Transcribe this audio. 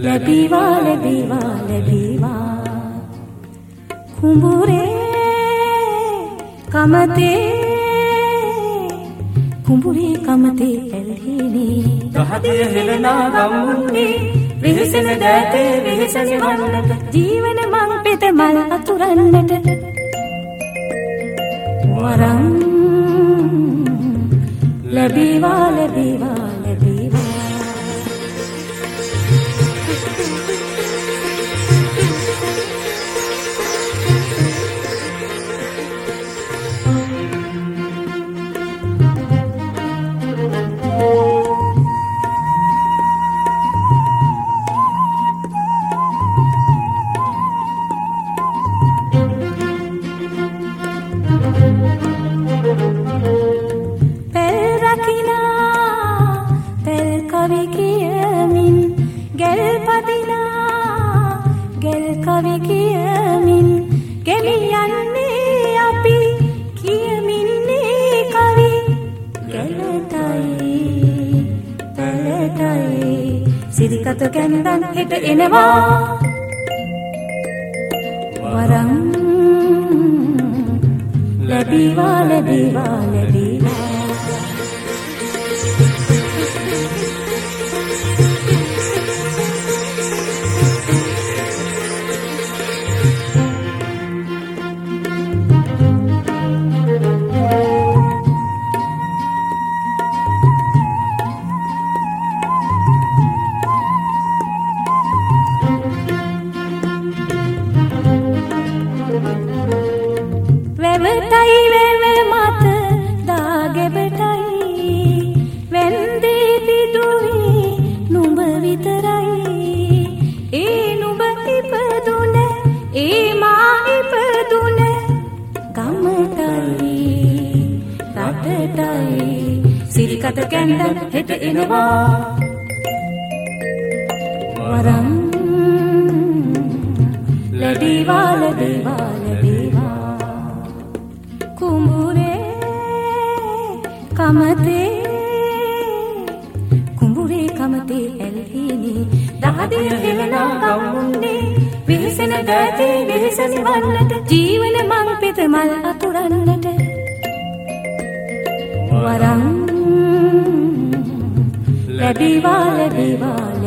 ලැබීවා ලැබීවා ලැබීවා කුඹුරේ කමතේ කුඹුරේ කමතේ ඇල්හිනේ දහදිය හෙළනා ගම්මුන්නේ වෙහෙසෙන දෑතේ වෙහෙසෙන වන්නට ජීවන මං පෙත මල් අතුරන්නට වරම් ලැබීවා ලැබීවා ලැබීවා කවි කියමින් ගෙලියන්නේ අපි කියමින්නේ කවි ගැලටයි පැලටයි සිරිකත කැන්දන් හෙට එනවා වරම් ලැබීවා ලැබීවා ලැබීවා වැවටයි වැව මත දාගෙබටයි වැන්දේ පිදුවේ නුඹ විතරයි ඒ නුඹ ඉපදුන ඒ මා ඉපදුන ගමටයි රටටයි සිරිකත කැන්දන් හෙට එනවා වරම් ලැබීවා ලැබීවා ලැබීවා කුඹුරේ කමතේ ඇල්හිනේ දහදිය හෙළනා ගම්මුන්නේ වෙහෙසෙන දෑතේ වෙහෙසෙන වන්නට ජීවන මං පෙත මල් අතුරන්නට වරම් ලැබීවා ලැබීවා